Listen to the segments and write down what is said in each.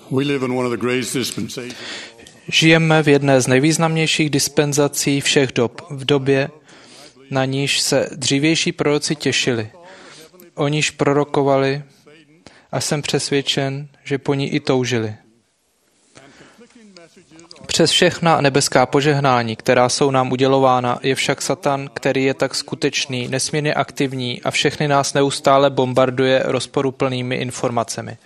Žijeme v jedné z nejvýznamnějších dispenzací všech dob, v době, na níž se dřívější proroci těšili. O níž prorokovali a jsem přesvědčen, že po ní i toužili. Přes všechna nebeská požehnání, která jsou nám udělována, je však Satan, který je tak skutečný, nesmírně aktivní a všechny nás neustále bombarduje rozporuplnými informacemi.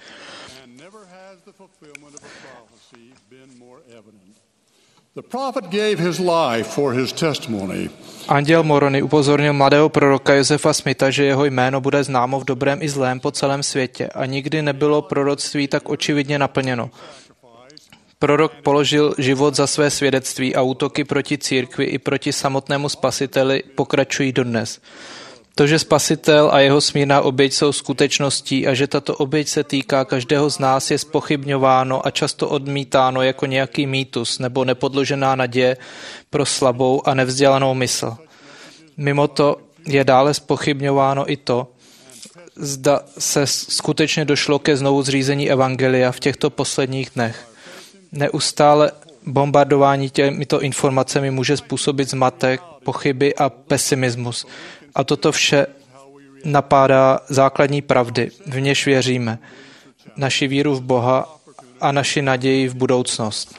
Anděl Moroni upozornil mladého proroka Josefa Smitha, že jeho jméno bude známo v dobrém i zlém po celém světě a nikdy nebylo proroctví tak očividně naplněno. Prorok položil život za své svědectví a útoky proti církvi i proti samotnému Spasiteli pokračují dodnes. To, že Spasitel a jeho smírná oběť jsou skutečností a že tato oběť se týká každého z nás, je zpochybňováno a často odmítáno jako nějaký mýtus nebo nepodložená naděje pro slabou a nevzdělanou mysl. Mimo to je dále zpochybňováno i to, zda se skutečně došlo ke znovu zřízení evangelia v těchto posledních dnech. Neustále bombardování těmito informacemi může způsobit zmatek, pochyby a pesimismus. A toto vše napádá základní pravdy, v něž věříme, naši víru v Boha a naši naději v budoucnost.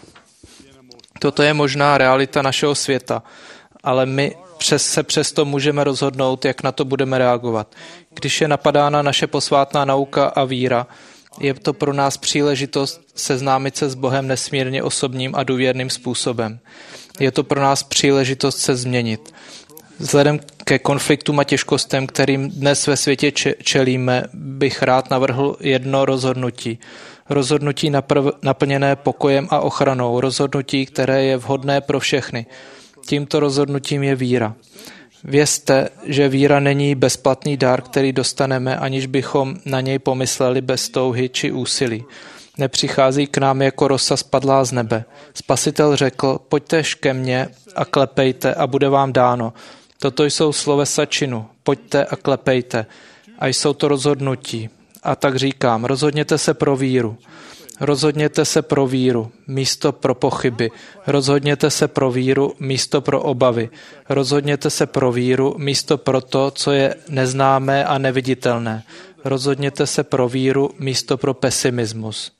Toto je možná realita našeho světa, ale my se přesto můžeme rozhodnout, jak na to budeme reagovat. Když je napadána naše posvátná nauka a víra, je to pro nás příležitost seznámit se s Bohem nesmírně osobním a důvěrným způsobem. Je to pro nás příležitost se změnit. Vzhledem ke konfliktům a těžkostem, kterým dnes ve světě čelíme, bych rád navrhl jedno rozhodnutí. Rozhodnutí naplněné pokojem a ochranou. Rozhodnutí, které je vhodné pro všechny. Tímto rozhodnutím je víra. Vězte, že víra není bezplatný dar, který dostaneme, aniž bychom na něj pomysleli bez touhy či úsilí. Nepřichází k nám jako rosa spadlá z nebe. Spasitel řekl, pojďte ke mně a klepejte a bude vám dáno. Toto jsou slovesa činu. Pojďte a klepejte. A jsou to rozhodnutí. A tak říkám, rozhodněte se pro víru. Rozhodněte se pro víru, místo pro pochyby. Rozhodněte se pro víru, místo pro obavy. Rozhodněte se pro víru, místo pro to, co je neznámé a neviditelné. Rozhodněte se pro víru, místo pro pesimismus.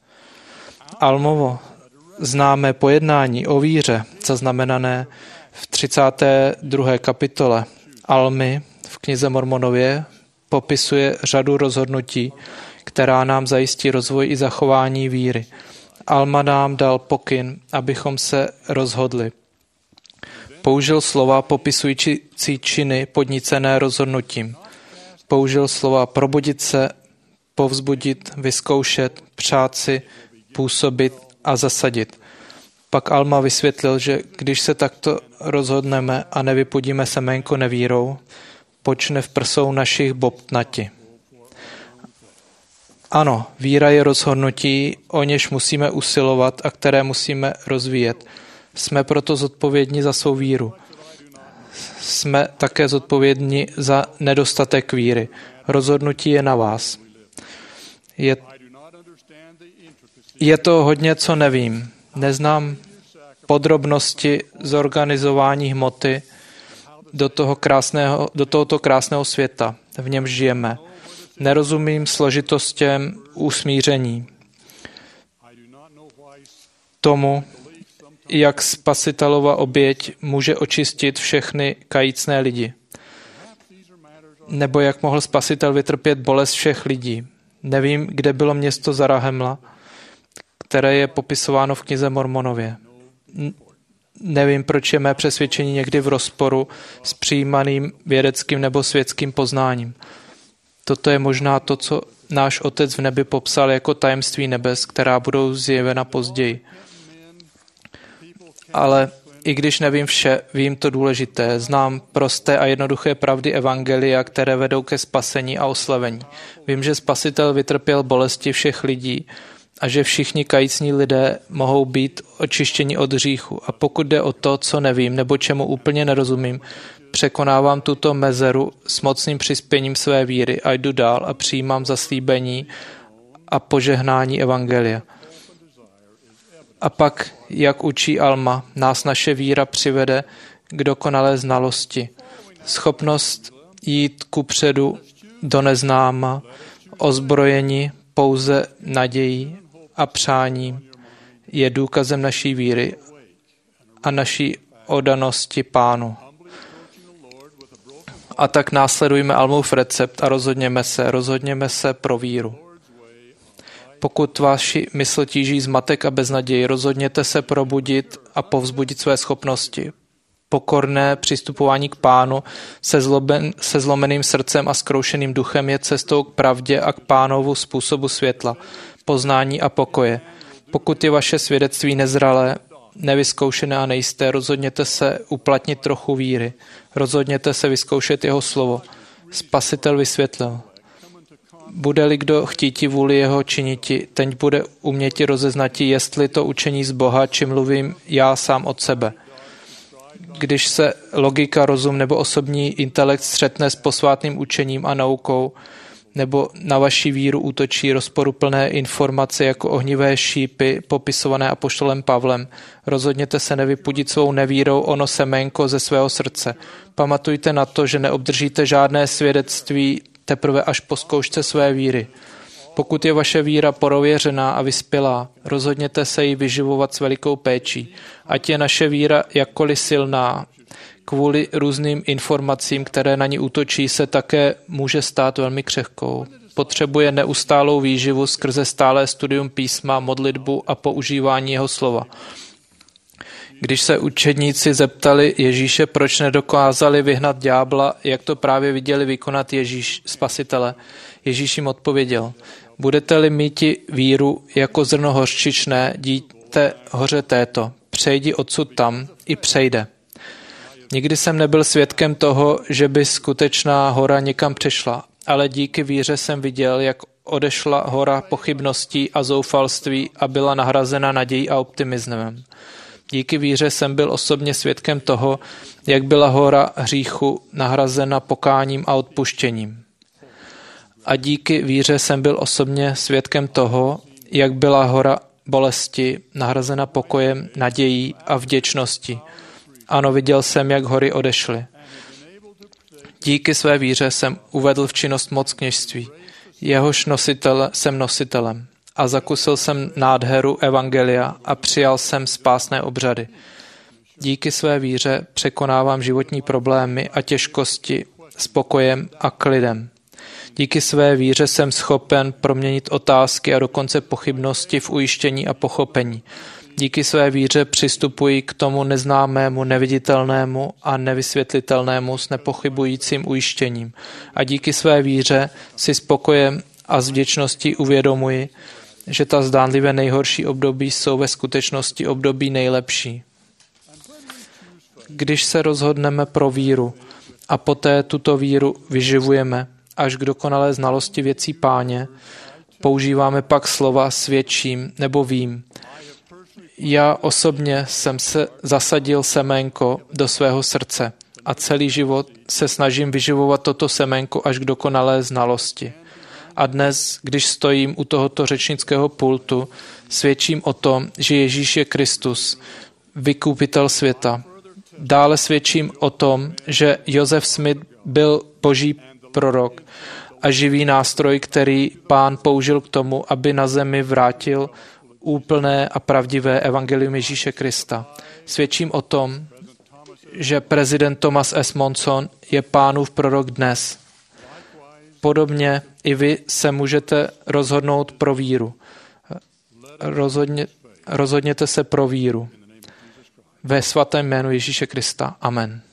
Almovo známé pojednání o víře, zaznamenané v 32. kapitole Almy v knize Mormonově, popisuje řadu rozhodnutí, která nám zajistí rozvoj i zachování víry. Alma nám dal pokyn, abychom se rozhodli. Použil slova popisující činy podnícené rozhodnutím. Použil slova probudit se, povzbudit, vyzkoušet, přát si, působit a zasadit. Pak Alma vysvětlil, že když se takto rozhodneme a nevypudíme semenko nevírou, počne v prsou našich bobtnati. Ano, víra je rozhodnutí, o něž musíme usilovat a které musíme rozvíjet. Jsme proto zodpovědní za svou víru. Jsme také zodpovědní za nedostatek víry. Rozhodnutí je na vás. Je to hodně, co nevím. Neznám podrobnosti zorganizování hmoty do tohoto krásného světa, v němž žijeme. Nerozumím složitostem usmíření. Tomu, jak Spasitelova oběť může očistit všechny kajícné lidi. Nebo jak mohl Spasitel vytrpět bolest všech lidí. Nevím, kde bylo město Zarahemla, které je popisováno v knize Mormonově. Nevím, proč je mé přesvědčení někdy v rozporu s přijímaným vědeckým nebo světským poznáním. Toto je možná to, co náš Otec v nebi popsal jako tajemství nebes, která budou zjevena později. Ale i když nevím vše, vím to důležité. Znám prosté a jednoduché pravdy evangelia, které vedou ke spasení a oslavení. Vím, že Spasitel vytrpěl bolesti všech lidí a že všichni kajícní lidé mohou být očištěni od hříchu. A pokud jde o to, co nevím nebo čemu úplně nerozumím, překonávám tuto mezeru s mocným přispěním své víry a jdu dál a přijímám zaslíbení a požehnání evangelia. A pak, jak učí Alma, nás naše víra přivede k dokonalé znalosti. Schopnost jít kupředu do neznáma, ozbrojeni pouze nadějí a přáním, je důkazem naší víry a naší oddanosti Pánu. A tak následujme Almův recept a rozhodněme se pro víru. Pokud vaši mysl tíží zmatek a beznaděj, rozhodněte se probudit a povzbudit své schopnosti. Pokorné přistupování k Pánu se zlomeným srdcem a zkroušeným duchem je cestou k pravdě a k Pánovu způsobu světla, poznání a pokoje. Pokud je vaše svědectví nezralé, nevyzkoušené a nejisté, rozhodněte se uplatnit trochu víry. Rozhodněte se vyzkoušet jeho slovo. Spasitel vysvětlil. Bude-li kdo chtíti vůli jeho činiti, teď bude uměti rozeznati, jestli to učení z Boha, či mluvím já sám od sebe. Když se logika, rozum nebo osobní intelekt střetne s posvátným učením a naukou, nebo na vaši víru útočí rozporuplné informace jako ohnivé šípy popisované apoštolem Pavlem, rozhodněte se nevypudit svou nevírou ono seménko ze svého srdce. Pamatujte na to, že neobdržíte žádné svědectví teprve až po zkoušce své víry. Pokud je vaše víra porověřená a vyspělá, rozhodněte se ji vyživovat s velikou péčí. Ať je naše víra jakkoliv silná, kvůli různým informacím, které na ní útočí, se také může stát velmi křehkou. Potřebuje neustálou výživu skrze stálé studium písma, modlitbu a používání jeho slova. Když se učedníci zeptali Ježíše, proč nedokázali vyhnat ďábla, jak to právě viděli vykonat Ježíš, Spasitele, Ježíš jim odpověděl, budete-li míti víru jako zrno hořčičné, jděte hoře této, přejdi odsud tam i přejde. Nikdy jsem nebyl svědkem toho, že by skutečná hora někam přešla, ale díky víře jsem viděl, jak odešla hora pochybností a zoufalství a byla nahrazena nadějí a optimismem. Díky víře jsem byl osobně svědkem toho, jak byla hora hříchu nahrazena pokáním a odpuštěním. A díky víře jsem byl osobně svědkem toho, jak byla hora bolesti nahrazena pokojem, nadějí a vděčností. Ano, viděl jsem, jak hory odešly. Díky své víře jsem uvedl v činnost moc kněžství. Jehož jsem nositelem. A zakusil jsem nádheru evangelia a přijal jsem spásné obřady. Díky své víře překonávám životní problémy a těžkosti s pokojem a klidem. Díky své víře jsem schopen proměnit otázky a dokonce pochybnosti v ujištění a pochopení. Díky své víře přistupuji k tomu neznámému, neviditelnému a nevysvětlitelnému s nepochybujícím ujištěním. A díky své víře si s pokojem a s vděčností uvědomuji, že ta zdánlivě nejhorší období jsou ve skutečnosti období nejlepší. Když se rozhodneme pro víru a poté tuto víru vyživujeme až k dokonalé znalosti věcí Páně, používáme pak slova svědčím nebo vím. Já osobně jsem se zasadil seménko do svého srdce a celý život se snažím vyživovat toto seménko až k dokonalé znalosti. A dnes, když stojím u tohoto řečnického pultu, svědčím o tom, že Ježíš je Kristus, vykupitel světa. Dále svědčím o tom, že Joseph Smith byl boží prorok a živý nástroj, který Pán použil k tomu, aby na zemi vrátil úplné a pravdivé evangelium Ježíše Krista. Svědčím o tom, že prezident Thomas S. Monson je Pánův prorok dnes. Podobně i vy se můžete rozhodnout pro víru. Rozhodněte se pro víru. Ve svatém jménu Ježíše Krista. Amen.